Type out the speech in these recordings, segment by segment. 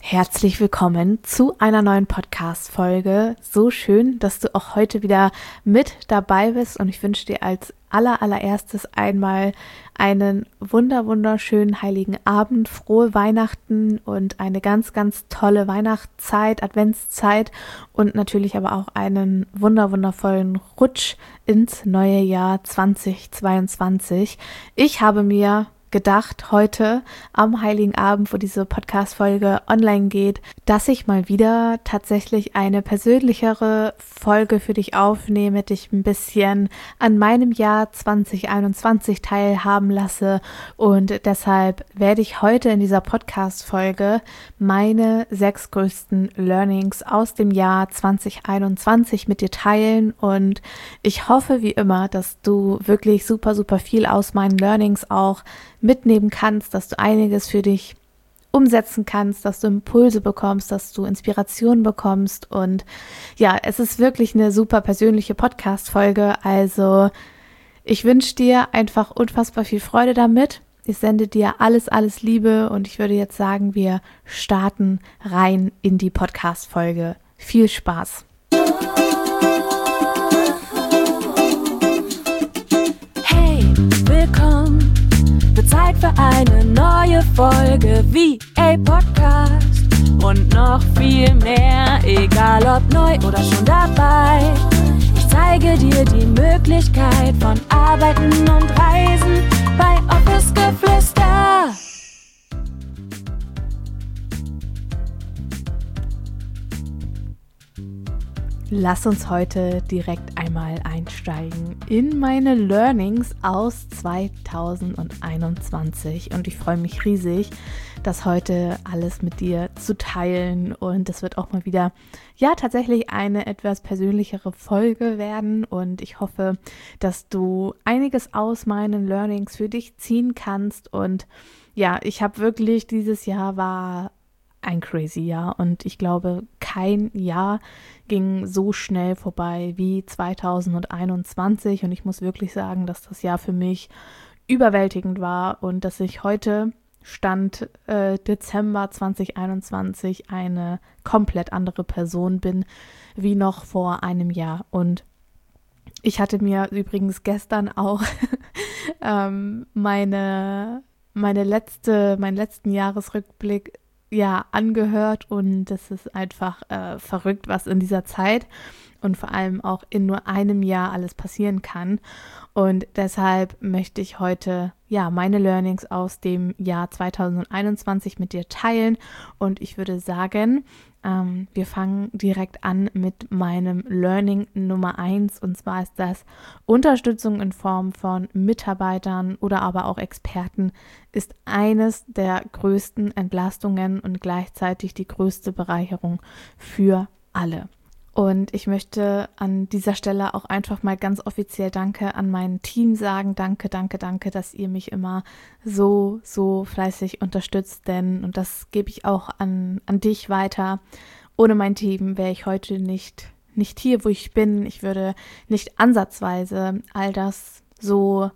Herzlich willkommen zu einer neuen Podcast-Folge. So schön, dass du auch heute wieder mit dabei bist und ich wünsche dir als allererstes einmal einen wunderschönen heiligen Abend, frohe Weihnachten und eine ganz tolle Weihnachtszeit, Adventszeit und natürlich aber auch einen wundervollen Rutsch ins neue Jahr 2022. Ich habe mir gedacht, heute am Heiligen Abend, wo diese Podcast-Folge online geht, dass ich mal wieder tatsächlich eine persönlichere Folge für dich aufnehme, dich ein bisschen an meinem Jahr 2021 teilhaben lasse und deshalb werde ich heute in dieser Podcast-Folge meine 6 größten Learnings aus dem Jahr 2021 mit dir teilen und ich hoffe wie immer, dass du wirklich super viel aus meinen Learnings auch mitnehmen kannst, dass du einiges für dich umsetzen kannst, dass du Impulse bekommst, dass du Inspiration bekommst und ja, es ist wirklich eine super persönliche Podcast-Folge, also ich wünsche dir einfach unfassbar viel Freude damit. Ich sende dir alles Liebe und ich würde jetzt sagen, wir starten rein in die Podcast-Folge. Viel Spaß! Hey, willkommen! Wird Zeit für eine neue Folge VA Podcast und noch viel mehr, egal ob neu oder schon dabei. Ich zeige dir die Möglichkeit von Arbeiten und Reisen bei Office Geflüster. Lass uns heute direkt einmal einsteigen in meine Learnings aus 2021 und ich freue mich riesig, das heute alles mit dir zu teilen und es wird auch mal wieder, ja, tatsächlich eine etwas persönlichere Folge werden und ich hoffe, dass du einiges aus meinen Learnings für dich ziehen kannst und ja, ich habe wirklich, dieses Jahr war ein crazy Jahr und ich glaube, kein Jahr ging so schnell vorbei wie 2021 und ich muss wirklich sagen, dass das Jahr für mich überwältigend war und dass ich heute, Stand Dezember 2021, eine komplett andere Person bin wie noch vor einem Jahr und ich hatte mir übrigens gestern auch meinen letzten Jahresrückblick angehört und das ist einfach verrückt, was in dieser Zeit und vor allem auch in nur einem Jahr alles passieren kann und deshalb möchte ich heute meine Learnings aus dem Jahr 2021 mit dir teilen und ich würde sagen, wir fangen direkt an mit meinem Learning Nummer 1 und zwar ist das: Unterstützung in Form von Mitarbeitern oder aber auch Experten ist eines der größten Entlastungen und gleichzeitig die größte Bereicherung für alle. Und ich möchte an dieser Stelle auch einfach mal ganz offiziell Danke an mein Team sagen. Danke, dass ihr mich immer so fleißig unterstützt, denn, und das gebe ich auch an dich weiter, ohne mein Team wäre ich heute nicht hier, wo ich bin. Ich würde nicht ansatzweise all das so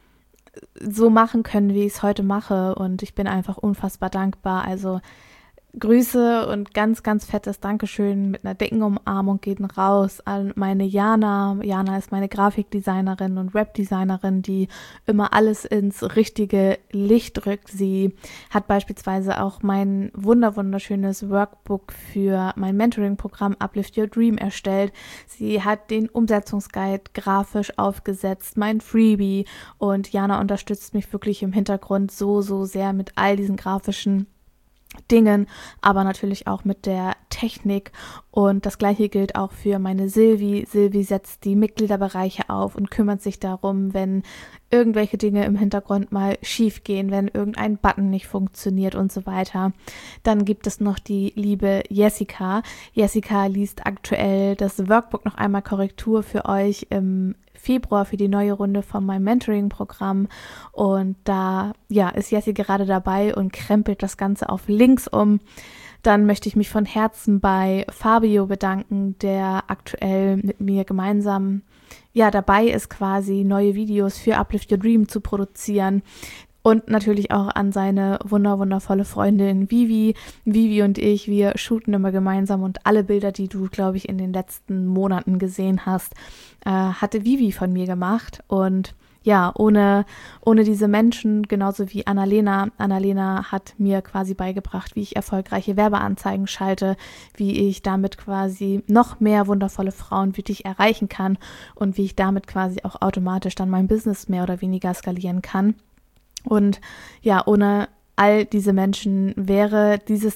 machen können, wie ich es heute mache und ich bin einfach unfassbar dankbar. Also Grüße und ganz fettes Dankeschön mit einer dicken Umarmung gehen raus an meine Jana. Jana ist meine Grafikdesignerin und Webdesignerin, die immer alles ins richtige Licht rückt. Sie hat beispielsweise auch mein wunderschönes Workbook für mein Mentoring-Programm Uplift Your Dream erstellt. Sie hat den Umsetzungsguide grafisch aufgesetzt, mein Freebie und Jana unterstützt mich wirklich im Hintergrund so sehr mit all diesen grafischen Dingen, aber natürlich auch mit der Technik und das gleiche gilt auch für meine Silvi. Silvi setzt die Mitgliederbereiche auf und kümmert sich darum, wenn irgendwelche Dinge im Hintergrund mal schief gehen, wenn irgendein Button nicht funktioniert und so weiter. Dann gibt es noch die liebe Jessica. Jessica liest aktuell das Workbook noch einmal Korrektur für euch im Februar für die neue Runde von meinem Mentoring-Programm und da ist Jessie gerade dabei und krempelt das Ganze auf links um. Dann möchte ich mich von Herzen bei Fabio bedanken, der aktuell mit mir gemeinsam dabei ist, quasi neue Videos für Uplift Your Dream zu produzieren. Und natürlich auch an seine wundervolle Freundin Vivi. Vivi und ich, wir shooten immer gemeinsam und alle Bilder, die du, glaube ich, in den letzten Monaten gesehen hast, hatte Vivi von mir gemacht. Und ja, ohne diese Menschen, genauso wie Annalena. Annalena hat mir quasi beigebracht, wie ich erfolgreiche Werbeanzeigen schalte, wie ich damit quasi noch mehr wundervolle Frauen wie dich erreichen kann und wie ich damit quasi auch automatisch dann mein Business mehr oder weniger skalieren kann. Und ja, ohne all diese Menschen wäre dieses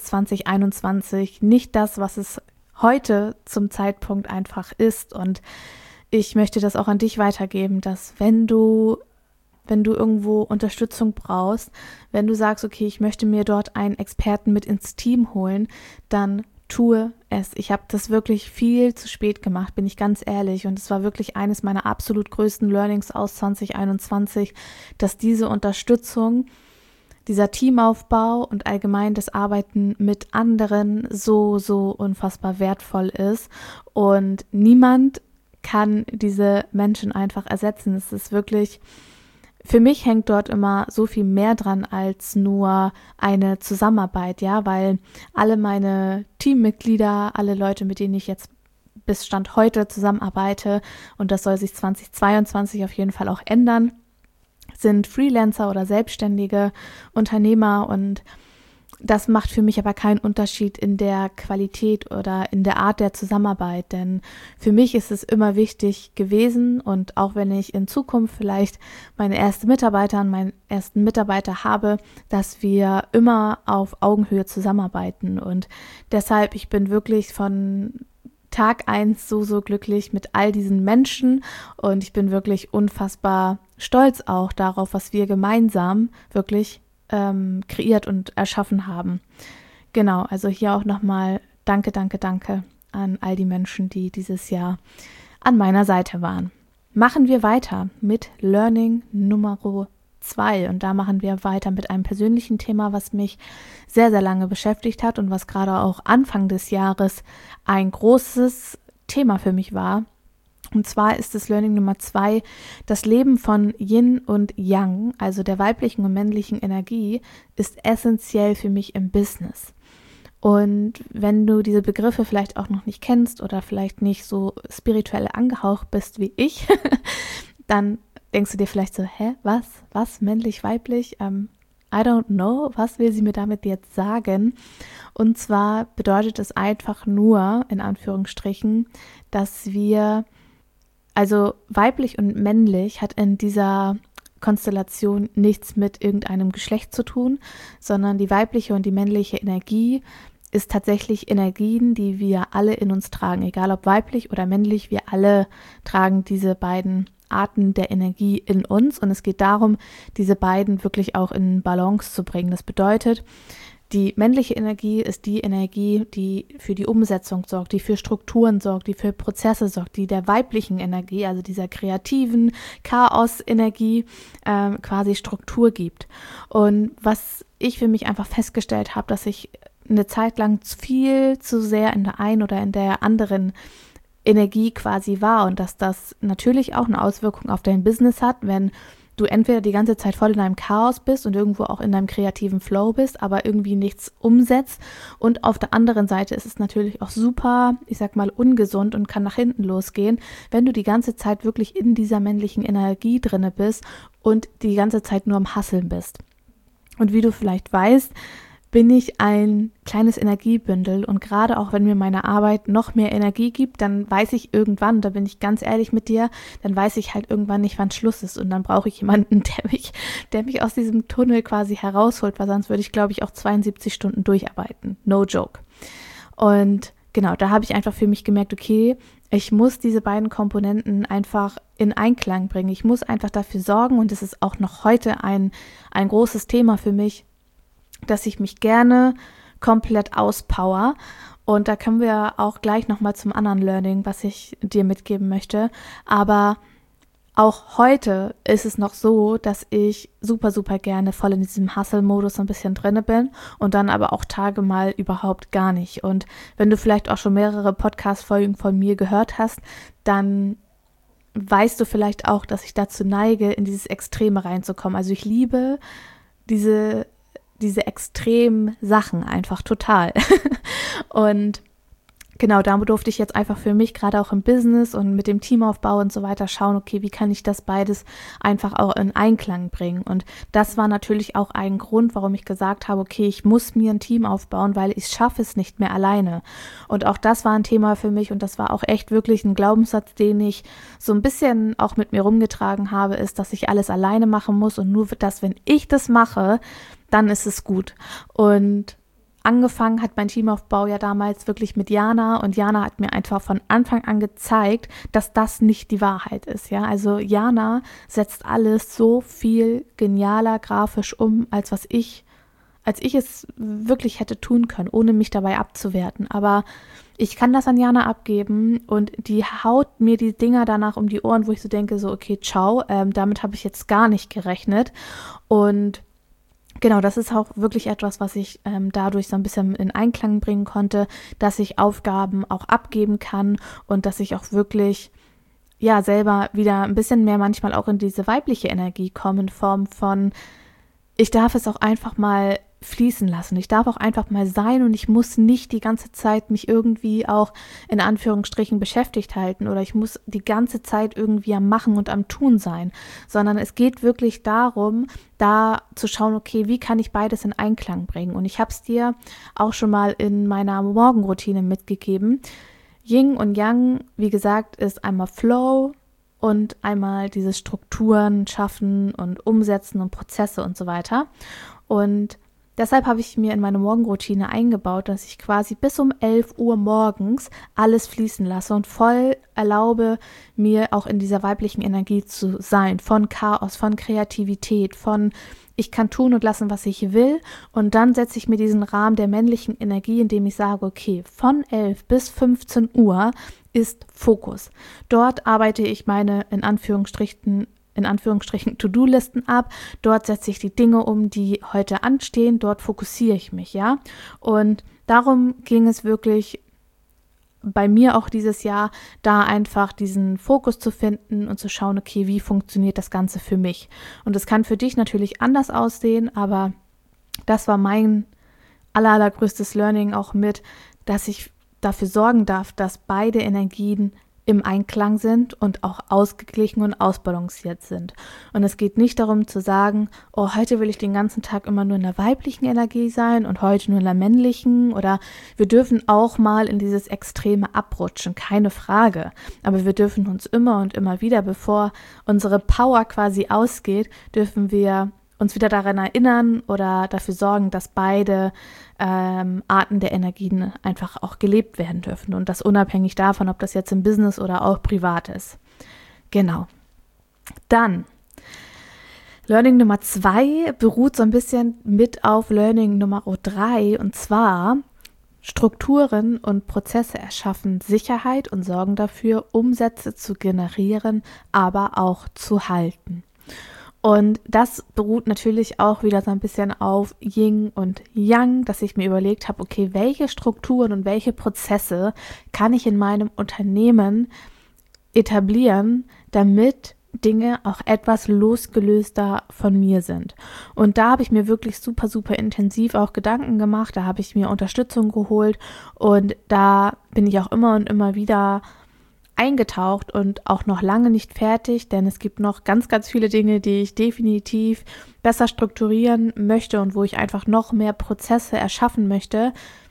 2021 nicht das, was es heute zum Zeitpunkt einfach ist. Und ich möchte das auch an dich weitergeben, dass wenn du irgendwo Unterstützung brauchst, wenn du sagst, okay, ich möchte mir dort einen Experten mit ins Team holen, dann tue es. Ich habe das wirklich viel zu spät gemacht, bin ich ganz ehrlich. Und es war wirklich eines meiner absolut größten Learnings aus 2021, dass diese Unterstützung, dieser Teamaufbau und allgemein das Arbeiten mit anderen so unfassbar wertvoll ist. Und niemand kann diese Menschen einfach ersetzen. Es ist wirklich... Für mich hängt dort immer so viel mehr dran als nur eine Zusammenarbeit, ja, weil alle meine Teammitglieder, alle Leute, mit denen ich jetzt bis Stand heute zusammenarbeite, und das soll sich 2022 auf jeden Fall auch ändern, sind Freelancer oder selbstständige Unternehmer, und das macht für mich aber keinen Unterschied in der Qualität oder in der Art der Zusammenarbeit, denn für mich ist es immer wichtig gewesen, und auch wenn ich in Zukunft vielleicht meine erste Mitarbeiterin, meinen ersten Mitarbeiter habe, dass wir immer auf Augenhöhe zusammenarbeiten, und deshalb, ich bin wirklich von Tag 1 so glücklich mit all diesen Menschen, und ich bin wirklich unfassbar stolz auch darauf, was wir gemeinsam wirklich kreiert und erschaffen haben. Genau, also hier auch nochmal danke an all die Menschen, die dieses Jahr an meiner Seite waren. Machen wir weiter mit Learning Nummer 2, und da machen wir weiter mit einem persönlichen Thema, was mich sehr lange beschäftigt hat und was gerade auch Anfang des Jahres ein großes Thema für mich war. Und zwar ist das Learning Nummer 2, das Leben von Yin und Yang, also der weiblichen und männlichen Energie, ist essentiell für mich im Business. Und wenn du diese Begriffe vielleicht auch noch nicht kennst oder vielleicht nicht so spirituell angehaucht bist wie ich, dann denkst du dir vielleicht so, was, männlich, weiblich? I don't know, was will sie mir damit jetzt sagen? Und zwar bedeutet es einfach nur, in Anführungsstrichen, dass wir... Also weiblich und männlich hat in dieser Konstellation nichts mit irgendeinem Geschlecht zu tun, sondern die weibliche und die männliche Energie ist tatsächlich Energien, die wir alle in uns tragen, egal ob weiblich oder männlich, wir alle tragen diese beiden Arten der Energie in uns, und es geht darum, diese beiden wirklich auch in Balance zu bringen. Das bedeutet, die männliche Energie ist die Energie, die für die Umsetzung sorgt, die für Strukturen sorgt, die für Prozesse sorgt, die der weiblichen Energie, also dieser kreativen Chaos-Energie quasi Struktur gibt. Und was ich für mich einfach festgestellt habe, dass ich eine Zeit lang viel zu sehr in der einen oder in der anderen Energie quasi war, und dass das natürlich auch eine Auswirkung auf dein Business hat, wenn du entweder die ganze Zeit voll in deinem Chaos bist und irgendwo auch in deinem kreativen Flow bist, aber irgendwie nichts umsetzt. Und auf der anderen Seite ist es natürlich auch super, ich sag mal, ungesund und kann nach hinten losgehen, wenn du die ganze Zeit wirklich in dieser männlichen Energie drinne bist und die ganze Zeit nur am Hasseln bist. Und wie du vielleicht weißt, bin ich ein kleines Energiebündel, und gerade auch wenn mir meine Arbeit noch mehr Energie gibt, dann weiß ich irgendwann, da bin ich ganz ehrlich mit dir, dann weiß ich halt irgendwann nicht, wann Schluss ist, und dann brauche ich jemanden, der mich aus diesem Tunnel quasi herausholt, weil sonst würde ich, glaube ich, auch 72 Stunden durcharbeiten. No joke. Und genau, da habe ich einfach für mich gemerkt, okay, ich muss diese beiden Komponenten einfach in Einklang bringen. Ich muss einfach dafür sorgen, und das ist auch noch heute ein großes Thema für mich, dass ich mich gerne komplett auspower. Und da können wir auch gleich nochmal zum anderen Learning, was ich dir mitgeben möchte. Aber auch heute ist es noch so, dass ich super gerne voll in diesem Hustle-Modus so ein bisschen drinne bin und dann aber auch Tage mal überhaupt gar nicht. Und wenn du vielleicht auch schon mehrere Podcast-Folgen von mir gehört hast, dann weißt du vielleicht auch, dass ich dazu neige, in dieses Extreme reinzukommen. Also ich liebe diese extremen Sachen einfach total. Und genau, da durfte ich jetzt einfach für mich, gerade auch im Business und mit dem Teamaufbau und so weiter, schauen, okay, wie kann ich das beides einfach auch in Einklang bringen? Und das war natürlich auch ein Grund, warum ich gesagt habe, okay, ich muss mir ein Team aufbauen, weil ich schaffe es nicht mehr alleine. Und auch das war ein Thema für mich und das war auch echt wirklich ein Glaubenssatz, den ich so ein bisschen auch mit mir rumgetragen habe, ist, dass ich alles alleine machen muss und nur das, wenn ich das mache, dann ist es gut. Und angefangen hat mein Teamaufbau ja damals wirklich mit Jana und Jana hat mir einfach von Anfang an gezeigt, dass das nicht die Wahrheit ist, ja. Also Jana setzt alles so viel genialer grafisch um, als ich es wirklich hätte tun können, ohne mich dabei abzuwerten. Aber ich kann das an Jana abgeben und die haut mir die Dinger danach um die Ohren, wo ich so denke, so okay, ciao, damit habe ich jetzt gar nicht gerechnet. Und genau, das ist auch wirklich etwas, was ich dadurch so ein bisschen in Einklang bringen konnte, dass ich Aufgaben auch abgeben kann und dass ich auch wirklich ja selber wieder ein bisschen mehr manchmal auch in diese weibliche Energie komme in Form von, ich darf es auch einfach mal fließen lassen. Ich darf auch einfach mal sein und ich muss nicht die ganze Zeit mich irgendwie auch in Anführungsstrichen beschäftigt halten oder ich muss die ganze Zeit irgendwie am Machen und am Tun sein, sondern es geht wirklich darum, da zu schauen, okay, wie kann ich beides in Einklang bringen? Und ich habe es dir auch schon mal in meiner Morgenroutine mitgegeben. Yin und Yang, wie gesagt, ist einmal Flow und einmal diese Strukturen schaffen und umsetzen und Prozesse und so weiter. Und deshalb habe ich mir in meine Morgenroutine eingebaut, dass ich quasi bis um 11 Uhr morgens alles fließen lasse und voll erlaube, mir auch in dieser weiblichen Energie zu sein, von Chaos, von Kreativität, von ich kann tun und lassen, was ich will und dann setze ich mir diesen Rahmen der männlichen Energie, indem ich sage, okay, von 11 bis 15 Uhr ist Fokus. Dort arbeite ich meine in Anführungsstrichen To-Do-Listen ab. Dort setze ich die Dinge um, die heute anstehen. Dort fokussiere ich mich, ja. Und darum ging es wirklich bei mir auch dieses Jahr, da einfach diesen Fokus zu finden und zu schauen, okay, wie funktioniert das Ganze für mich? Und es kann für dich natürlich anders aussehen, aber das war mein allergrößtes Learning auch mit, dass ich dafür sorgen darf, dass beide Energien im Einklang sind und auch ausgeglichen und ausbalanciert sind. Und es geht nicht darum zu sagen, oh, heute will ich den ganzen Tag immer nur in der weiblichen Energie sein und heute nur in der männlichen oder wir dürfen auch mal in dieses Extreme abrutschen, keine Frage. Aber wir dürfen uns immer und immer wieder, bevor unsere Power quasi ausgeht, dürfen wir uns wieder daran erinnern oder dafür sorgen, dass beide Arten der Energien einfach auch gelebt werden dürfen und das unabhängig davon, ob das jetzt im Business oder auch privat ist. Genau. Dann Learning Nummer 2 beruht so ein bisschen mit auf Learning Nummer 3 und zwar Strukturen und Prozesse erschaffen Sicherheit und sorgen dafür, Umsätze zu generieren, aber auch zu halten. Und das beruht natürlich auch wieder so ein bisschen auf Yin und Yang, dass ich mir überlegt habe, okay, welche Strukturen und welche Prozesse kann ich in meinem Unternehmen etablieren, damit Dinge auch etwas losgelöster von mir sind. Und da habe ich mir wirklich super intensiv auch Gedanken gemacht, da habe ich mir Unterstützung geholt und da bin ich auch immer und immer wieder eingetaucht und auch noch lange nicht fertig, denn es gibt noch ganz viele Dinge, die ich definitiv besser strukturieren möchte und wo ich einfach noch mehr Prozesse erschaffen möchte.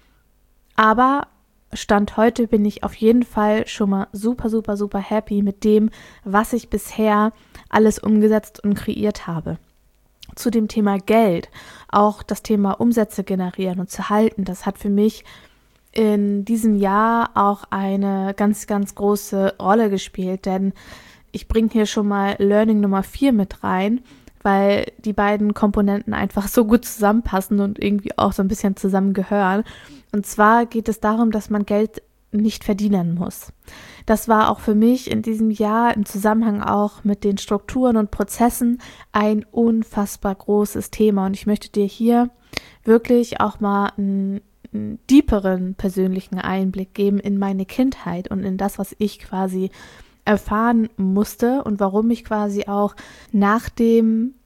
Aber Stand heute bin ich auf jeden Fall schon mal super happy mit dem, was ich bisher alles umgesetzt und kreiert habe. Zu dem Thema Geld, auch das Thema Umsätze generieren und zu halten, das hat für mich in diesem Jahr auch eine ganz große Rolle gespielt, denn ich bringe hier schon mal Learning Nummer 4 mit rein, weil die beiden Komponenten einfach so gut zusammenpassen und irgendwie auch so ein bisschen zusammengehören. Und zwar geht es darum, dass man Geld nicht verdienen muss. Das war auch für mich in diesem Jahr im Zusammenhang auch mit den Strukturen und Prozessen ein unfassbar großes Thema und ich möchte dir hier wirklich auch mal einen deeperen persönlichen Einblick geben in meine Kindheit und in das, was ich quasi erfahren musste und warum ich quasi auch nach dem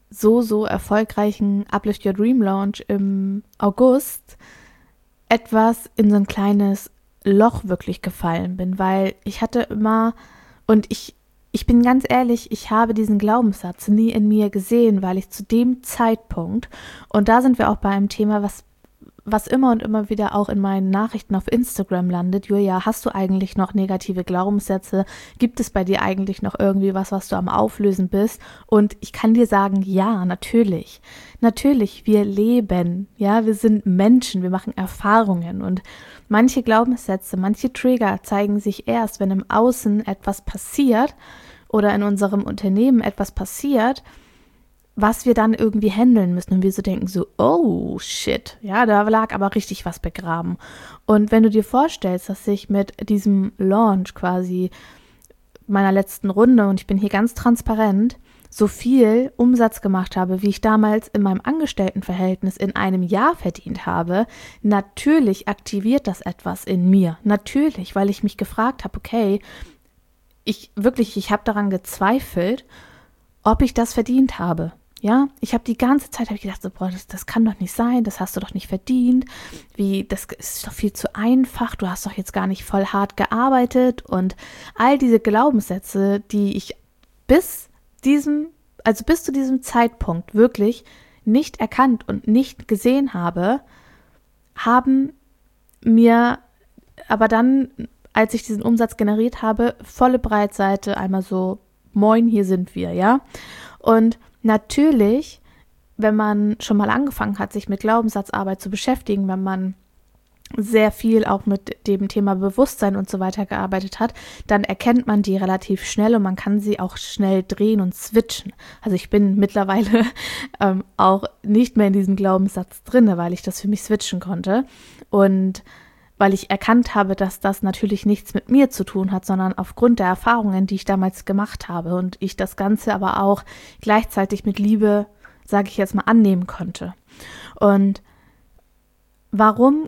so erfolgreichen Uplift Your Dream Launch im August etwas in so ein kleines Loch wirklich gefallen bin, weil ich hatte immer, und ich bin ganz ehrlich, ich habe diesen Glaubenssatz nie in mir gesehen, weil ich zu dem Zeitpunkt, und da sind wir auch bei einem Thema, was immer und immer wieder auch in meinen Nachrichten auf Instagram landet. Julia, hast du eigentlich noch negative Glaubenssätze? Gibt es bei dir eigentlich noch irgendwie was du am Auflösen bist? Und ich kann dir sagen, ja, natürlich. Natürlich, wir leben, ja, wir sind Menschen, wir machen Erfahrungen und manche Glaubenssätze, manche Trigger zeigen sich erst, wenn im Außen etwas passiert oder in unserem Unternehmen etwas passiert, was wir dann irgendwie handeln müssen und wir so denken so, oh shit, ja, da lag aber richtig was begraben. Und wenn du dir vorstellst, dass ich mit diesem Launch quasi meiner letzten Runde, und ich bin hier ganz transparent, so viel Umsatz gemacht habe, wie ich damals in meinem Angestelltenverhältnis in einem Jahr verdient habe, natürlich aktiviert das etwas in mir. Natürlich, weil ich mich gefragt habe, okay, ich habe daran gezweifelt, ob ich das verdient habe. Ja, ich habe die ganze Zeit gedacht, so, boah, das kann doch nicht sein, das hast du doch nicht verdient, das ist doch viel zu einfach, du hast doch jetzt gar nicht voll hart gearbeitet und all diese Glaubenssätze, die ich bis zu diesem Zeitpunkt wirklich nicht erkannt und nicht gesehen habe, haben mir aber dann, als ich diesen Umsatz generiert habe, volle Breitseite einmal so, moin, hier sind wir, ja, und natürlich, wenn man schon mal angefangen hat, sich mit Glaubenssatzarbeit zu beschäftigen, wenn man sehr viel auch mit dem Thema Bewusstsein und so weiter gearbeitet hat, dann erkennt man die relativ schnell und man kann sie auch schnell drehen und switchen. Also ich bin mittlerweile auch nicht mehr in diesem Glaubenssatz drin, weil ich das für mich switchen konnte und weil ich erkannt habe, dass das natürlich nichts mit mir zu tun hat, sondern aufgrund der Erfahrungen, die ich damals gemacht habe und ich das Ganze aber auch gleichzeitig mit Liebe, sage ich jetzt mal, annehmen konnte. Und warum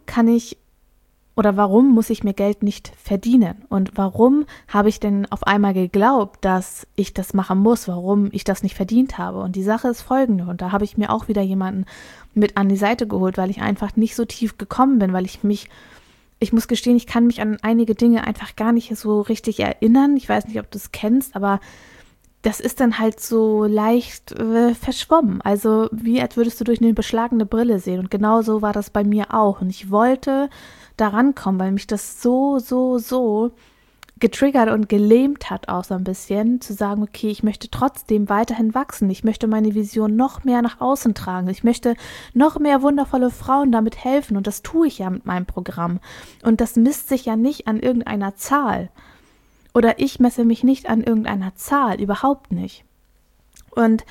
muss ich mir Geld nicht verdienen? Und warum habe ich denn auf einmal geglaubt, dass ich das machen muss, warum ich das nicht verdient habe? Und die Sache ist folgende, und da habe ich mir auch wieder jemanden mit an die Seite geholt, weil ich einfach nicht so tief gekommen bin, weil ich muss gestehen, ich kann mich an einige Dinge einfach gar nicht so richtig erinnern. Ich weiß nicht, ob du es kennst, aber das ist dann halt so leicht verschwommen. Also wie als würdest du durch eine beschlagene Brille sehen. Und genau so war das bei mir auch. Und ich wollte da rankommen, weil mich das so getriggert und gelähmt hat auch so ein bisschen, zu sagen, okay, ich möchte trotzdem weiterhin wachsen. Ich möchte meine Vision noch mehr nach außen tragen. Ich möchte noch mehr wundervolle Frauen damit helfen. Und das tue ich ja mit meinem Programm. Und das misst sich ja nicht an irgendeiner Zahl. Oder ich messe mich nicht an irgendeiner Zahl, überhaupt nicht. Und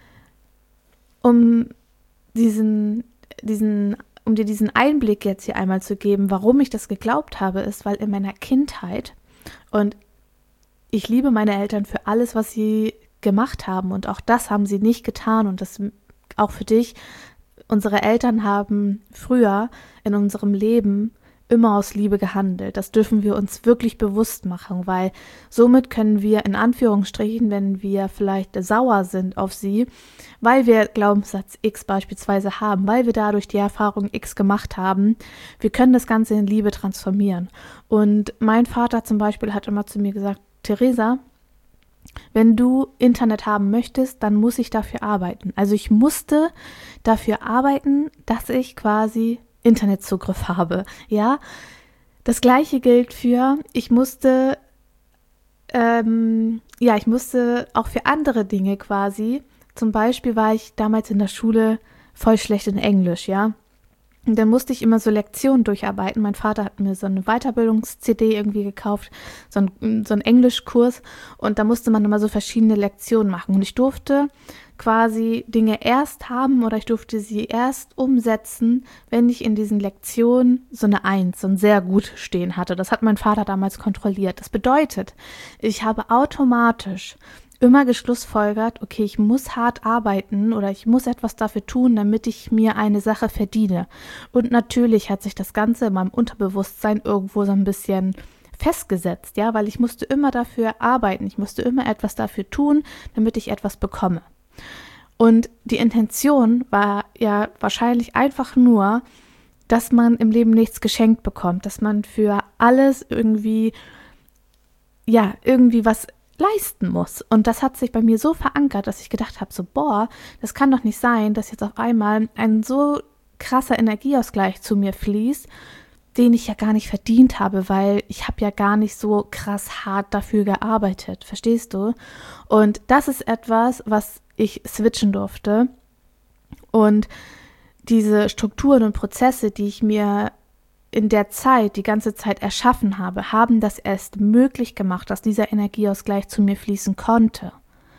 um dir diesen Einblick jetzt hier einmal zu geben, warum ich das geglaubt habe, ist, weil in meiner Kindheit, und ich liebe meine Eltern für alles, was sie gemacht haben, und auch das haben sie nicht getan, und das auch für dich, unsere Eltern haben früher in unserem Leben immer aus Liebe gehandelt. Das dürfen wir uns wirklich bewusst machen, weil somit können wir in Anführungsstrichen, wenn wir vielleicht sauer sind auf sie, weil wir Glaubenssatz X beispielsweise haben, weil wir dadurch die Erfahrung X gemacht haben, wir können das Ganze in Liebe transformieren. Und mein Vater zum Beispiel hat immer zu mir gesagt, Theresa, wenn du Internet haben möchtest, dann muss ich dafür arbeiten. Also ich musste dafür arbeiten, dass ich quasi Internetzugriff habe, ja. Das Gleiche gilt ich musste auch für andere Dinge quasi, zum Beispiel war ich damals in der Schule voll schlecht in Englisch, ja. Und dann musste ich immer so Lektionen durcharbeiten. Mein Vater hat mir so eine Weiterbildungs-CD irgendwie gekauft, so einen Englischkurs, und da musste man immer so verschiedene Lektionen machen. Und ich durfte quasi Dinge erst haben oder ich durfte sie erst umsetzen, wenn ich in diesen Lektionen so eine 1, so ein sehr gut stehen hatte. Das hat mein Vater damals kontrolliert. Das bedeutet, ich habe automatisch immer geschlussfolgert, okay, ich muss hart arbeiten oder ich muss etwas dafür tun, damit ich mir eine Sache verdiene. Und natürlich hat sich das Ganze in meinem Unterbewusstsein irgendwo so ein bisschen festgesetzt, ja, weil ich musste immer dafür arbeiten, ich musste immer etwas dafür tun, damit ich etwas bekomme. Und die Intention war ja wahrscheinlich einfach nur, dass man im Leben nichts geschenkt bekommt, dass man für alles irgendwie was leisten muss. Und das hat sich bei mir so verankert, dass ich gedacht habe, so das kann doch nicht sein, dass jetzt auf einmal ein so krasser Energieausgleich zu mir fließt, den ich ja gar nicht verdient habe, weil ich habe ja gar nicht so krass hart dafür gearbeitet, verstehst du? Und das ist etwas, was ich switchen durfte. Und diese Strukturen und Prozesse, die ich mir in der Zeit, die ganze Zeit erschaffen habe, haben das erst möglich gemacht, dass dieser Energieausgleich zu mir fließen konnte.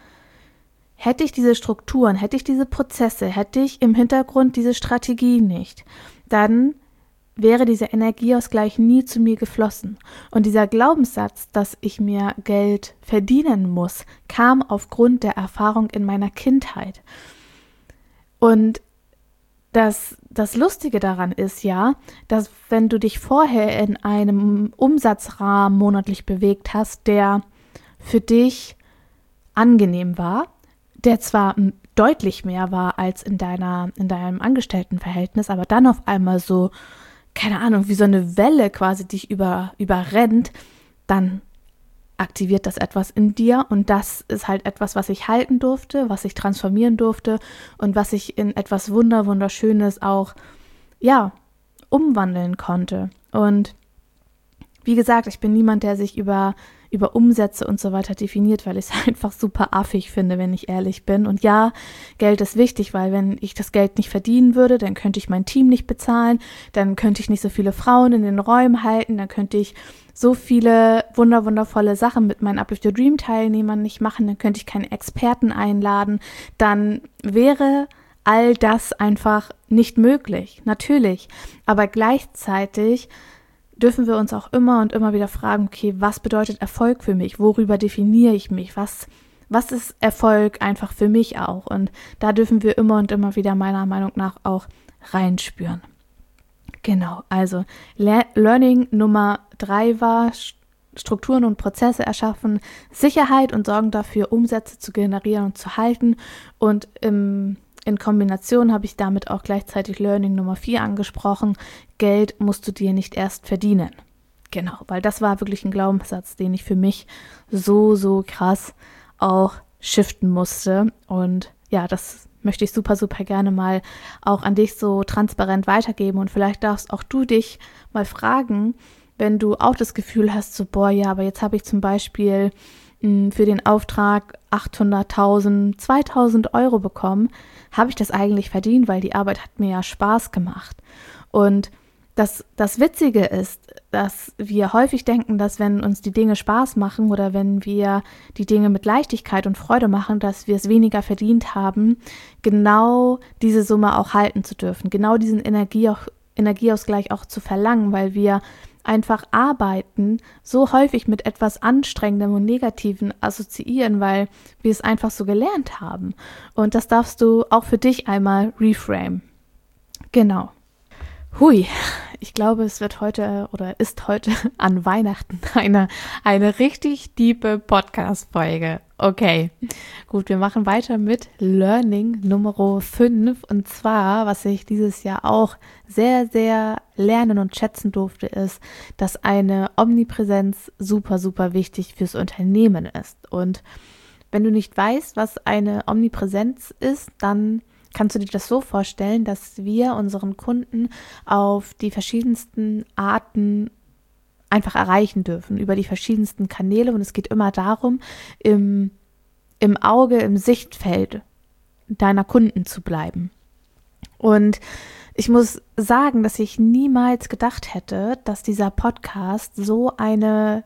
Hätte ich diese Strukturen, hätte ich diese Prozesse, hätte ich im Hintergrund diese Strategie nicht, dann wäre dieser Energieausgleich nie zu mir geflossen. Und dieser Glaubenssatz, dass ich mir Geld verdienen muss, kam aufgrund der Erfahrung in meiner Kindheit. Und das Lustige daran ist ja, dass wenn du dich vorher in einem Umsatzrahmen monatlich bewegt hast, der für dich angenehm war, der zwar deutlich mehr war als in deinem Angestelltenverhältnis, aber dann auf einmal so, keine Ahnung, wie so eine Welle quasi dich überrennt, dann aktiviert das etwas in dir und das ist halt etwas, was ich halten durfte, was ich transformieren durfte und was ich in etwas Wunderschönes auch, umwandeln konnte. Und wie gesagt, ich bin niemand, der sich über Umsätze und so weiter definiert, weil ich es einfach super affig finde, wenn ich ehrlich bin. Und ja, Geld ist wichtig, weil wenn ich das Geld nicht verdienen würde, dann könnte ich mein Team nicht bezahlen, dann könnte ich nicht so viele Frauen in den Räumen halten, dann könnte ich so viele wundervolle Sachen mit meinen Uplift Your Dream Teilnehmern nicht machen, dann könnte ich keinen Experten einladen, dann wäre all das einfach nicht möglich, natürlich. Aber gleichzeitig dürfen wir uns auch immer und immer wieder fragen, okay, was bedeutet Erfolg für mich? Worüber definiere ich mich? Was ist Erfolg einfach für mich auch? Und da dürfen wir immer und immer wieder meiner Meinung nach auch reinspüren. Genau, also Learning Nummer 3 war Strukturen und Prozesse erschaffen, Sicherheit und sorgen dafür, Umsätze zu generieren und zu halten. Und in Kombination habe ich damit auch gleichzeitig Learning Nummer 4 angesprochen. Geld musst du dir nicht erst verdienen. Genau, weil das war wirklich ein Glaubenssatz, den ich für mich so krass auch shiften musste. Und ja, das möchte ich super gerne mal auch an dich so transparent weitergeben. Und vielleicht darfst auch du dich mal fragen, wenn du auch das Gefühl hast, so aber jetzt habe ich zum Beispiel für den Auftrag 800.000, 2.000 Euro bekommen, habe ich das eigentlich verdient, weil die Arbeit hat mir ja Spaß gemacht. Und das Witzige ist, dass wir häufig denken, dass wenn uns die Dinge Spaß machen oder wenn wir die Dinge mit Leichtigkeit und Freude machen, dass wir es weniger verdient haben, genau diese Summe auch halten zu dürfen, genau diesen Energieausgleich auch zu verlangen, weil wir einfach Arbeiten so häufig mit etwas Anstrengendem und Negativem assoziieren, weil wir es einfach so gelernt haben. Und das darfst du auch für dich einmal reframe. Genau. Hui, ich glaube, es wird heute oder ist heute an Weihnachten eine richtig tiefe Podcast-Folge. Okay, gut, wir machen weiter mit Learning Nummer 5. Und zwar, was ich dieses Jahr auch sehr lernen und schätzen durfte, ist, dass eine Omnipräsenz super wichtig fürs Unternehmen ist. Und wenn du nicht weißt, was eine Omnipräsenz ist, dann kannst du dir das so vorstellen, dass wir unseren Kunden auf die verschiedensten Arten einfach erreichen dürfen, über die verschiedensten Kanäle. Und es geht immer darum, im Auge, im Sichtfeld deiner Kunden zu bleiben. Und ich muss sagen, dass ich niemals gedacht hätte, dass dieser Podcast so eine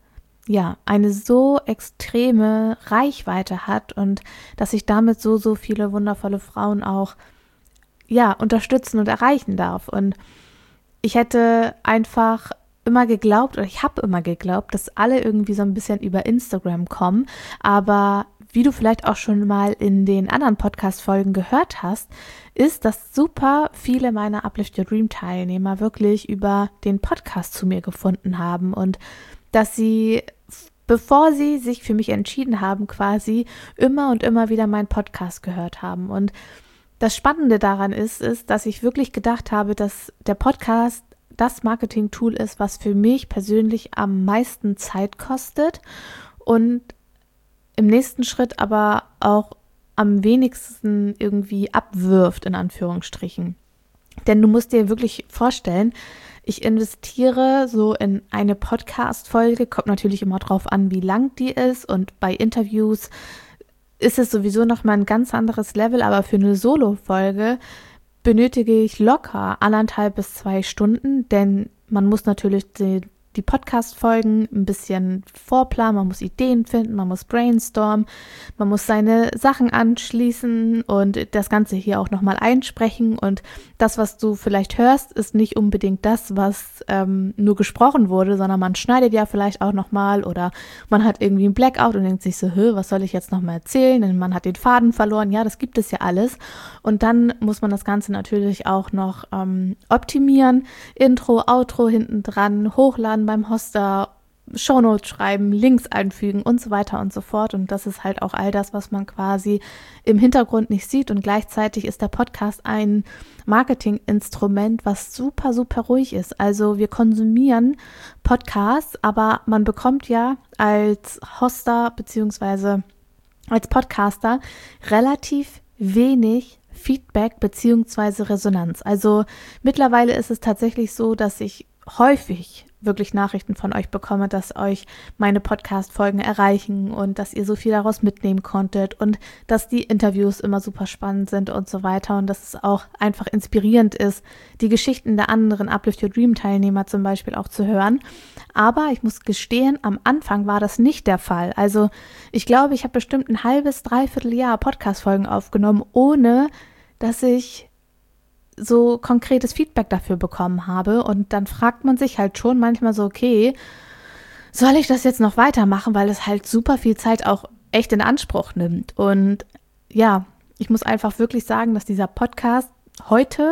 so extreme Reichweite hat und dass ich damit so viele wundervolle Frauen auch unterstützen und erreichen darf. Und ich hätte einfach immer geglaubt, oder ich habe immer geglaubt, dass alle irgendwie so ein bisschen über Instagram kommen, aber wie du vielleicht auch schon mal in den anderen Podcast-Folgen gehört hast, ist, dass super viele meiner Uplift Your Dream Teilnehmer wirklich über den Podcast zu mir gefunden haben und dass sie bevor sie sich für mich entschieden haben, quasi immer und immer wieder meinen Podcast gehört haben. Und das Spannende daran ist, dass ich wirklich gedacht habe, dass der Podcast das Marketing-Tool ist, was für mich persönlich am meisten Zeit kostet und im nächsten Schritt aber auch am wenigsten irgendwie abwirft, in Anführungsstrichen. Denn du musst dir wirklich vorstellen, ich investiere so in eine Podcast-Folge, kommt natürlich immer drauf an, wie lang die ist, und bei Interviews ist es sowieso nochmal ein ganz anderes Level, aber für eine Solo-Folge benötige ich locker 1,5 bis 2 Stunden, denn man muss natürlich die Podcast-Folgen ein bisschen vorplanen, man muss Ideen finden, man muss brainstormen, man muss seine Sachen anschließen und das Ganze hier auch nochmal einsprechen, und das, was du vielleicht hörst, ist nicht unbedingt das, was nur gesprochen wurde, sondern man schneidet ja vielleicht auch nochmal, oder man hat irgendwie einen Blackout und denkt sich so, was soll ich jetzt nochmal erzählen, denn man hat den Faden verloren, ja, das gibt es ja alles, und dann muss man das Ganze natürlich auch noch optimieren, Intro, Outro hinten dran, hochladen beim Hoster, Shownotes schreiben, Links einfügen und so weiter und so fort. Und das ist halt auch all das, was man quasi im Hintergrund nicht sieht. Und gleichzeitig ist der Podcast ein Marketinginstrument, was super, super ruhig ist. Also wir konsumieren Podcasts, aber man bekommt ja als Hoster bzw. als Podcaster relativ wenig Feedback bzw. Resonanz. Also mittlerweile ist es tatsächlich so, dass ich häufig wirklich Nachrichten von euch bekomme, dass euch meine Podcast-Folgen erreichen und dass ihr so viel daraus mitnehmen konntet und dass die Interviews immer super spannend sind und so weiter, und dass es auch einfach inspirierend ist, die Geschichten der anderen Uplift Your Dream Teilnehmer zum Beispiel auch zu hören. Aber ich muss gestehen, am Anfang war das nicht der Fall. Also ich glaube, ich habe bestimmt ein halbes, dreiviertel Jahr Podcast-Folgen aufgenommen, ohne dass ich so konkretes Feedback dafür bekommen habe, und dann fragt man sich halt schon manchmal so, okay, soll ich das jetzt noch weitermachen, weil es halt super viel Zeit auch echt in Anspruch nimmt. Und ja, ich muss einfach wirklich sagen, dass dieser Podcast heute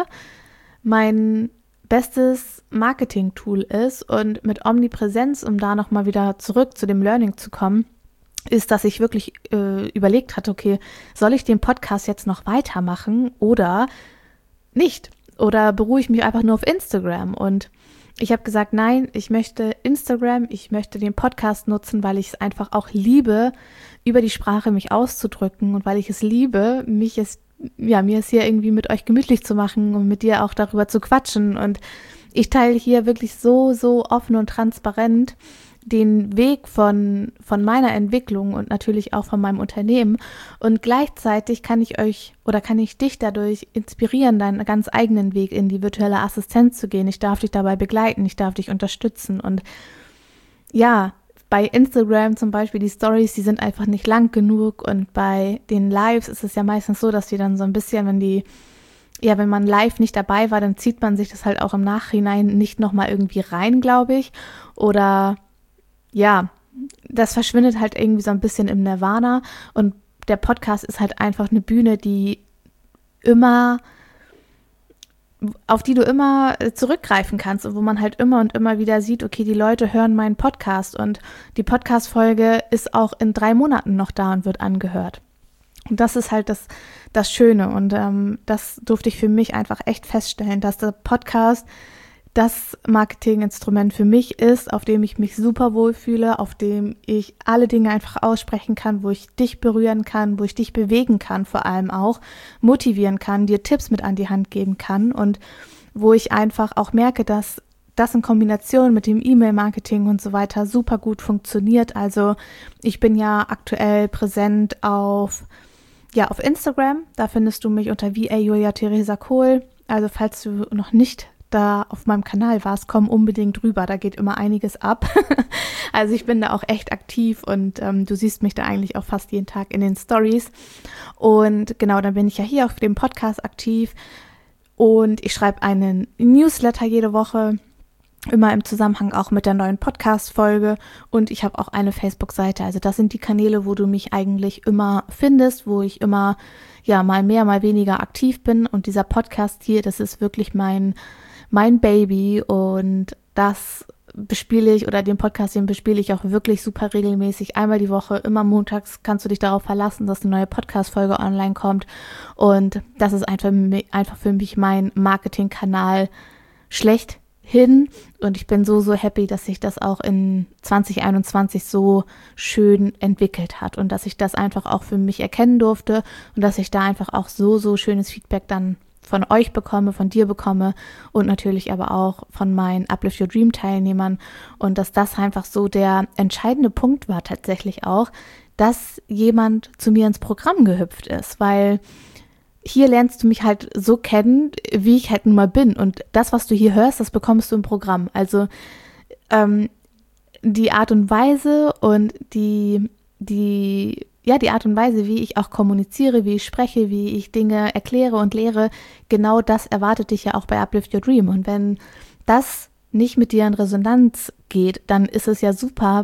mein bestes Marketing-Tool ist, und mit Omnipräsenz, um da nochmal wieder zurück zu dem Learning zu kommen, ist, dass ich wirklich überlegt hatte, okay, soll ich den Podcast jetzt noch weitermachen oder nicht? Oder beruhe ich mich einfach nur auf Instagram? Und ich habe gesagt, nein, ich möchte Instagram, ich möchte den Podcast nutzen, weil ich es einfach auch liebe, über die Sprache mich auszudrücken, und weil ich es liebe, mir es hier irgendwie mit euch gemütlich zu machen und mit dir auch darüber zu quatschen. Und ich teile hier wirklich so, so offen und transparent den Weg von meiner Entwicklung und natürlich auch von meinem Unternehmen, und gleichzeitig kann ich dich dadurch inspirieren, deinen ganz eigenen Weg in die virtuelle Assistenz zu gehen. Ich darf dich dabei begleiten, ich darf dich unterstützen, und ja, bei Instagram zum Beispiel, die Stories, die sind einfach nicht lang genug, und bei den Lives ist es ja meistens so, dass die dann so ein bisschen, wenn man live nicht dabei war, dann zieht man sich das halt auch im Nachhinein nicht nochmal irgendwie rein, glaube ich, oder ja, das verschwindet halt irgendwie so ein bisschen im Nirvana, und der Podcast ist halt einfach eine Bühne, auf die du immer zurückgreifen kannst und wo man halt immer und immer wieder sieht, okay, die Leute hören meinen Podcast, und die Podcast-Folge ist auch in 3 Monaten noch da und wird angehört. Und das ist halt das Schöne, und das durfte ich für mich einfach echt feststellen, dass der Podcast das Marketinginstrument für mich ist, auf dem ich mich super wohlfühle, auf dem ich alle Dinge einfach aussprechen kann, wo ich dich berühren kann, wo ich dich bewegen kann, vor allem auch motivieren kann, dir Tipps mit an die Hand geben kann, und wo ich einfach auch merke, dass das in Kombination mit dem E-Mail-Marketing und so weiter super gut funktioniert. Also ich bin ja aktuell präsent auf Instagram, da findest du mich unter VA Julia Theresa Kohl. Also falls du noch nicht da auf meinem Kanal warst, komm unbedingt rüber, da geht immer einiges ab. Also ich bin da auch echt aktiv, und du siehst mich da eigentlich auch fast jeden Tag in den Stories. Und genau, dann bin ich ja hier auf dem Podcast aktiv, und ich schreibe einen Newsletter jede Woche, immer im Zusammenhang auch mit der neuen Podcast-Folge, und ich habe auch eine Facebook-Seite. Also das sind die Kanäle, wo du mich eigentlich immer findest, wo ich immer mal mehr, mal weniger aktiv bin, und dieser Podcast hier, das ist wirklich mein Baby, und das bespiele ich oder den Podcast, den bespiele ich auch wirklich super regelmäßig. Einmal die Woche, immer montags kannst du dich darauf verlassen, dass eine neue Podcast-Folge online kommt. Und das ist einfach für mich mein Marketingkanal schlechthin. Und ich bin so happy, dass sich das auch in 2021 so schön entwickelt hat und dass ich das einfach auch für mich erkennen durfte und dass ich da einfach auch so schönes Feedback dann von euch bekomme, von dir bekomme und natürlich aber auch von meinen Uplift Your Dream Teilnehmern und dass das einfach so der entscheidende Punkt war tatsächlich auch, dass jemand zu mir ins Programm gehüpft ist, weil hier lernst du mich halt so kennen, wie ich halt nun mal bin und das, was du hier hörst, das bekommst du im Programm. Also die Art und Weise und die Art und Weise, wie ich auch kommuniziere, wie ich spreche, wie ich Dinge erkläre und lehre, genau das erwartet dich ja auch bei Uplift Your Dream. Und wenn das nicht mit dir in Resonanz geht, dann ist es ja super,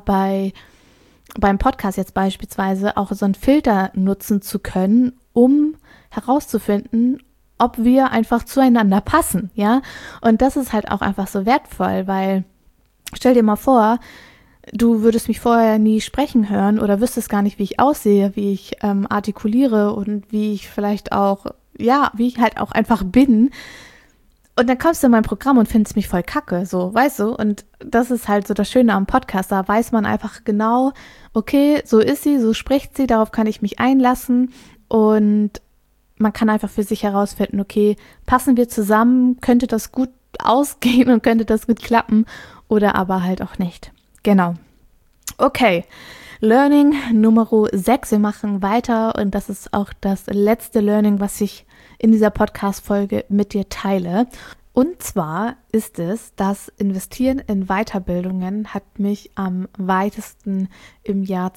beim Podcast jetzt beispielsweise auch so einen Filter nutzen zu können, um herauszufinden, ob wir einfach zueinander passen, ja. Und das ist halt auch einfach so wertvoll, weil stell dir mal vor, du würdest mich vorher nie sprechen hören oder wüsstest gar nicht, wie ich aussehe, wie ich artikuliere und wie ich vielleicht auch, wie ich halt auch einfach bin. Und dann kommst du in mein Programm und findest mich voll kacke, so, weißt du? Und das ist halt so das Schöne am Podcast, da weiß man einfach genau, okay, so ist sie, so spricht sie, darauf kann ich mich einlassen und man kann einfach für sich herausfinden, okay, passen wir zusammen, könnte das gut ausgehen und könnte das gut klappen oder aber halt auch nicht. Genau. Okay, Learning Nummer 6. Wir machen weiter und das ist auch das letzte Learning, was ich in dieser Podcast-Folge mit dir teile. Und zwar ist es, das Investieren in Weiterbildungen hat mich am weitesten im Jahr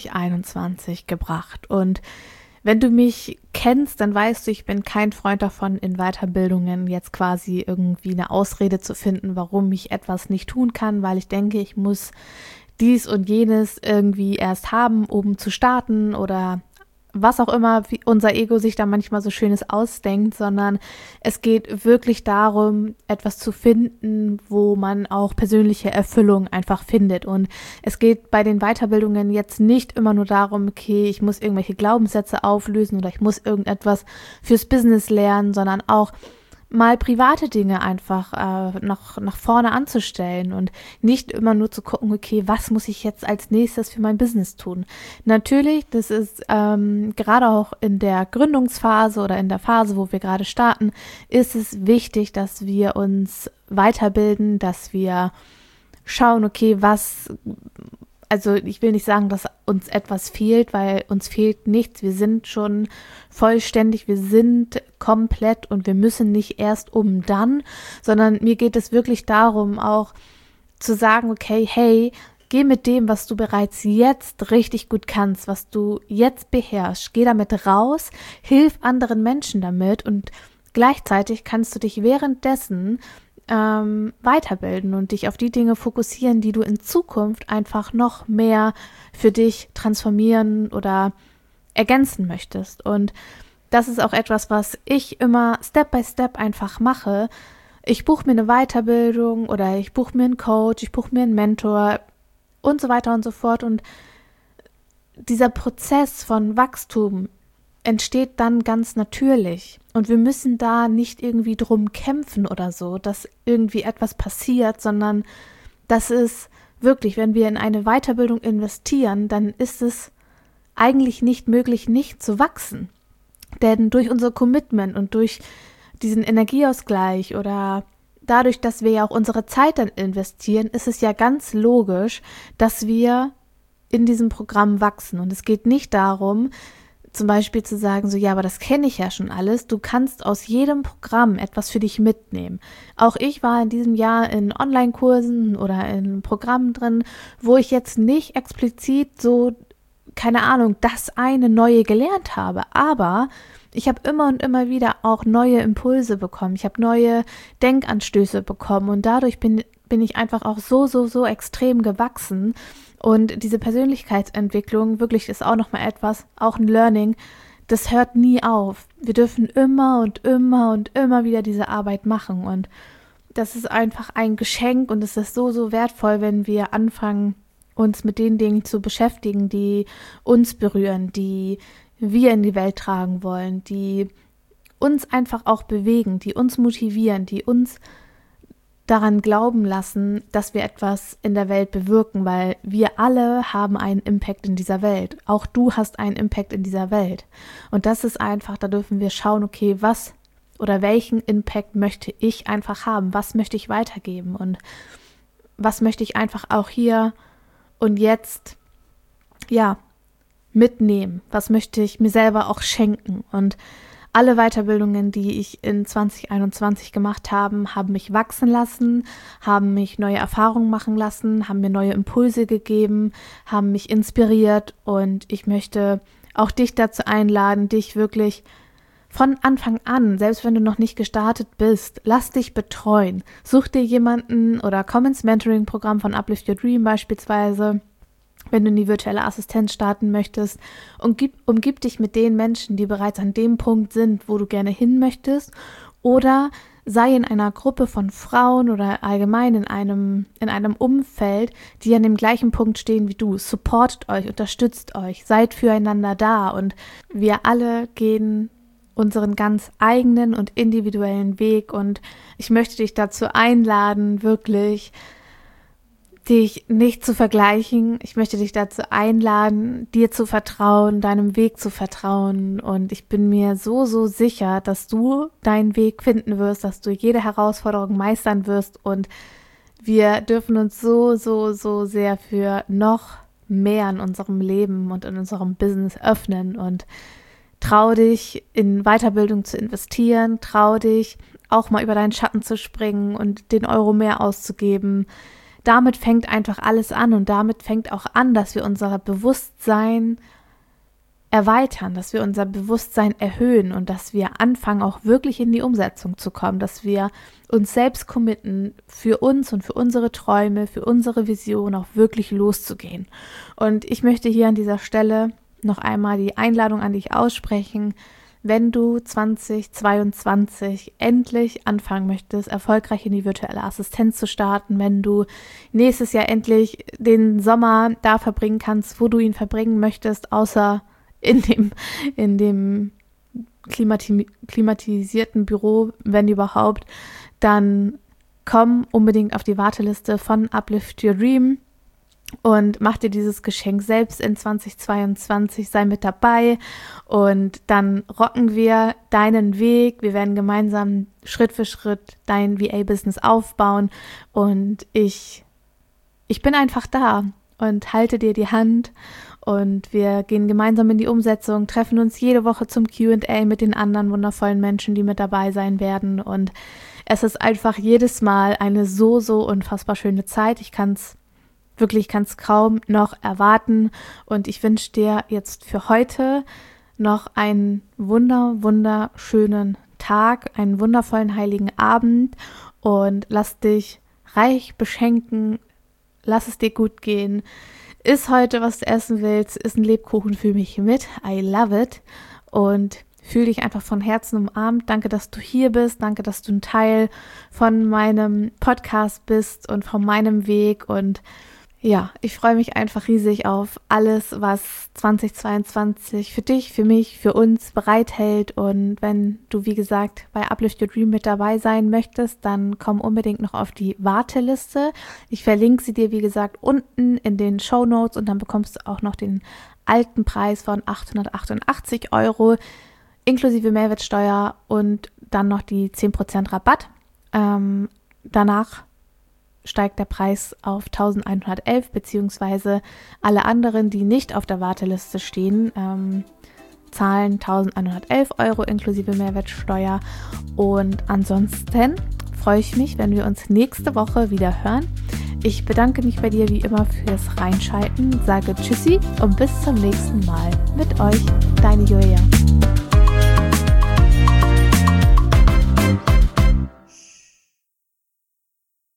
2021 gebracht. Und wenn du mich kennst, dann weißt du, ich bin kein Freund davon, in Weiterbildungen jetzt quasi irgendwie eine Ausrede zu finden, warum ich etwas nicht tun kann, weil ich denke, ich muss dies und jenes irgendwie erst haben, um zu starten oder was auch immer, wie unser Ego sich da manchmal so Schönes ausdenkt, sondern es geht wirklich darum, etwas zu finden, wo man auch persönliche Erfüllung einfach findet. Und es geht bei den Weiterbildungen jetzt nicht immer nur darum, okay, ich muss irgendwelche Glaubenssätze auflösen oder ich muss irgendetwas fürs Business lernen, sondern auch mal private Dinge einfach nach vorne anzustellen und nicht immer nur zu gucken, okay, was muss ich jetzt als nächstes für mein Business tun. Natürlich, das ist gerade auch in der Gründungsphase oder in der Phase, wo wir gerade starten, ist es wichtig, dass wir uns weiterbilden, dass wir schauen, okay, also ich will nicht sagen, dass uns etwas fehlt, weil uns fehlt nichts. Wir sind schon vollständig, wir sind komplett und wir müssen nicht erst dann, sondern mir geht es wirklich darum, auch zu sagen, okay, hey, geh mit dem, was du bereits jetzt richtig gut kannst, was du jetzt beherrschst, geh damit raus, hilf anderen Menschen damit und gleichzeitig kannst du dich währenddessen weiterbilden und dich auf die Dinge fokussieren, die du in Zukunft einfach noch mehr für dich transformieren oder ergänzen möchtest. Und das ist auch etwas, was ich immer Step by Step einfach mache. Ich buche mir eine Weiterbildung oder ich buche mir einen Coach, ich buche mir einen Mentor und so weiter und so fort. Und dieser Prozess von Wachstum entsteht dann ganz natürlich. Und wir müssen da nicht irgendwie drum kämpfen oder so, dass irgendwie etwas passiert, sondern das ist wirklich, wenn wir in eine Weiterbildung investieren, dann ist es eigentlich nicht möglich, nicht zu wachsen. Denn durch unser Commitment und durch diesen Energieausgleich oder dadurch, dass wir ja auch unsere Zeit dann investieren, ist es ja ganz logisch, dass wir in diesem Programm wachsen. Und es geht nicht darum, zum Beispiel zu sagen, so ja, aber das kenne ich ja schon alles. Du kannst aus jedem Programm etwas für dich mitnehmen. Auch ich war in diesem Jahr in Online-Kursen oder in Programmen drin, wo ich jetzt nicht explizit so, keine Ahnung, das eine Neue gelernt habe. Aber ich habe immer und immer wieder auch neue Impulse bekommen. Ich habe neue Denkanstöße bekommen und dadurch bin ich einfach auch so extrem gewachsen. Und diese Persönlichkeitsentwicklung, wirklich ist auch nochmal etwas, auch ein Learning, das hört nie auf. Wir dürfen immer und immer und immer wieder diese Arbeit machen und das ist einfach ein Geschenk und es ist so, so wertvoll, wenn wir anfangen, uns mit den Dingen zu beschäftigen, die uns berühren, die wir in die Welt tragen wollen, die uns einfach auch bewegen, die uns motivieren, die uns daran glauben lassen, dass wir etwas in der Welt bewirken, weil wir alle haben einen Impact in dieser Welt. Auch du hast einen Impact in dieser Welt. Und das ist einfach, da dürfen wir schauen, okay, was oder welchen Impact möchte ich einfach haben? Was möchte ich weitergeben? Und was möchte ich einfach auch hier und jetzt, mitnehmen? Was möchte ich mir selber auch schenken? Und alle Weiterbildungen, die ich in 2021 gemacht habe, haben mich wachsen lassen, haben mich neue Erfahrungen machen lassen, haben mir neue Impulse gegeben, haben mich inspiriert und ich möchte auch dich dazu einladen, dich wirklich von Anfang an, selbst wenn du noch nicht gestartet bist, lass dich betreuen. Such dir jemanden oder komm ins Mentoring-Programm von Uplift Your Dream beispielsweise, wenn du in die virtuelle Assistenz starten möchtest, und umgib dich mit den Menschen, die bereits an dem Punkt sind, wo du gerne hin möchtest, oder sei in einer Gruppe von Frauen oder allgemein in einem Umfeld, die an dem gleichen Punkt stehen wie du. Supportet euch, unterstützt euch, seid füreinander da und wir alle gehen unseren ganz eigenen und individuellen Weg und ich möchte dich dazu einladen, wirklich dich nicht zu vergleichen. Ich möchte dich dazu einladen, dir zu vertrauen, deinem Weg zu vertrauen. Und ich bin mir so, so sicher, dass du deinen Weg finden wirst, dass du jede Herausforderung meistern wirst. Und wir dürfen uns so, so, so sehr für noch mehr in unserem Leben und in unserem Business öffnen. Und trau dich, in Weiterbildung zu investieren. Trau dich, auch mal über deinen Schatten zu springen und den Euro mehr auszugeben. Damit fängt einfach alles an und damit fängt auch an, dass wir unser Bewusstsein erweitern, dass wir unser Bewusstsein erhöhen und dass wir anfangen, auch wirklich in die Umsetzung zu kommen, dass wir uns selbst committen, für uns und für unsere Träume, für unsere Vision auch wirklich loszugehen. Und ich möchte hier an dieser Stelle noch einmal die Einladung an dich aussprechen, wenn du 2022 endlich anfangen möchtest, erfolgreich in die virtuelle Assistenz zu starten, wenn du nächstes Jahr endlich den Sommer da verbringen kannst, wo du ihn verbringen möchtest, außer in dem klimatisierten Büro, wenn überhaupt, dann komm unbedingt auf die Warteliste von Uplift Your Dream. Und mach dir dieses Geschenk selbst in 2022, sei mit dabei und dann rocken wir deinen Weg. Wir werden gemeinsam Schritt für Schritt dein VA-Business aufbauen und ich bin einfach da und halte dir die Hand und wir gehen gemeinsam in die Umsetzung, treffen uns jede Woche zum Q&A mit den anderen wundervollen Menschen, die mit dabei sein werden und es ist einfach jedes Mal eine so, so unfassbar schöne Zeit. Ich kann es kaum noch erwarten und ich wünsche dir jetzt für heute noch einen wunderschönen Tag, einen wundervollen heiligen Abend und lass dich reich beschenken, lass es dir gut gehen. Iss heute, was du essen willst, iss ein Lebkuchen für mich mit, I love it und fühl dich einfach von Herzen umarmt. Danke, dass du hier bist, danke, dass du ein Teil von meinem Podcast bist und von meinem Weg und ja, ich freue mich einfach riesig auf alles, was 2022 für dich, für mich, für uns bereithält. Und wenn du, wie gesagt, bei Uplift Your Dream mit dabei sein möchtest, dann komm unbedingt noch auf die Warteliste. Ich verlinke sie dir, wie gesagt, unten in den Shownotes und dann bekommst du auch noch den alten Preis von 888 € inklusive Mehrwertsteuer und dann noch die 10% Rabatt. Danach steigt der Preis auf 1111, beziehungsweise alle anderen, die nicht auf der Warteliste stehen, zahlen 1111 € inklusive Mehrwertsteuer. Und ansonsten freue ich mich, wenn wir uns nächste Woche wieder hören. Ich bedanke mich bei dir wie immer fürs Reinschalten, sage Tschüssi und bis zum nächsten Mal mit euch, deine Julia.